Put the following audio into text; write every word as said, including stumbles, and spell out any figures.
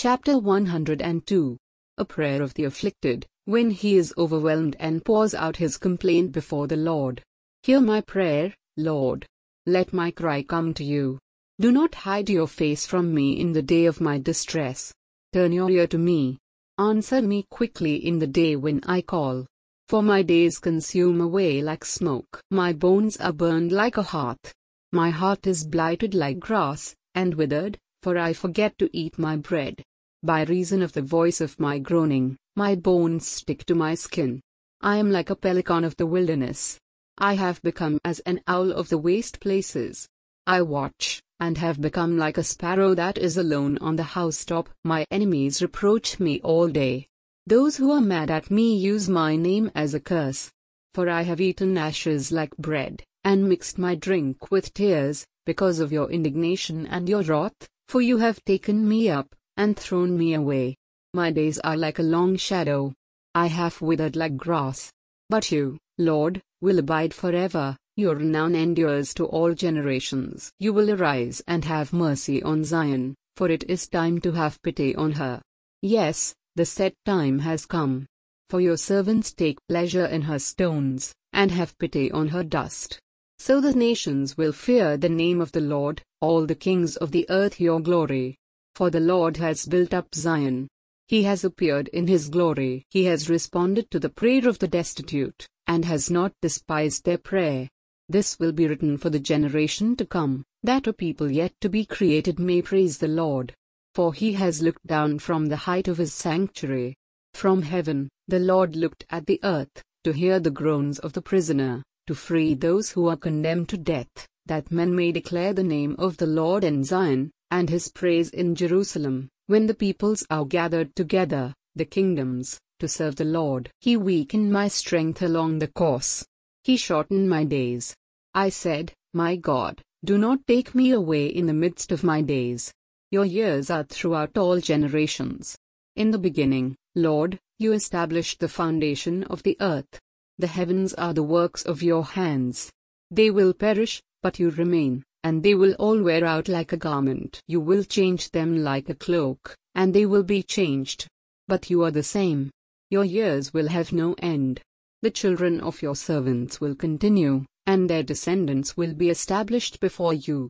Chapter one hundred two. A prayer of the afflicted, when he is overwhelmed and pours out his complaint before the Lord. Hear my prayer, Lord. Let my cry come to you. Do not hide your face from me in the day of my distress. Turn your ear to me. Answer me quickly in the day when I call. For my days consume away like smoke. My bones are burned like a hearth. My heart is blighted like grass, and withered, for I forget to eat my bread. By reason of the voice of my groaning, my bones stick to my skin. I am like a pelican of the wilderness. I have become as an owl of the waste places. I watch, and have become like a sparrow that is alone on the housetop. My enemies reproach me all day. Those who are mad at me use my name as a curse. For I have eaten ashes like bread, and mixed my drink with tears, because of your indignation and your wrath, for you have taken me up, and thrown me away. My days are like a long shadow. I have withered like grass. But you, Lord, will abide forever. Your renown endures to all generations. You will arise and have mercy on Zion, for it is time to have pity on her. Yes, the set time has come. For your servants take pleasure in her stones, and have pity on her dust. So the nations will fear the name of the Lord, all the kings of the earth your glory. For the Lord has built up Zion. He has appeared in his glory. He has responded to the prayer of the destitute, and has not despised their prayer. This will be written for the generation to come, that a people yet to be created may praise the Lord. For he has looked down from the height of his sanctuary. From heaven, the Lord looked at the earth, to hear the groans of the prisoner, to free those who are condemned to death, that men may declare the name of the Lord in Zion, and his praise in Jerusalem, when the peoples are gathered together, the kingdoms, to serve the Lord. He weakened my strength along the course. He shortened my days. I said, My God, do not take me away in the midst of my days. Your years are throughout all generations. In the beginning, Lord, you established the foundation of the earth. The heavens are the works of your hands. They will perish, but you remain, and they will all wear out like a garment. You will change them like a cloak, and they will be changed. But you are the same. Your years will have no end. The children of your servants will continue, and their descendants will be established before you.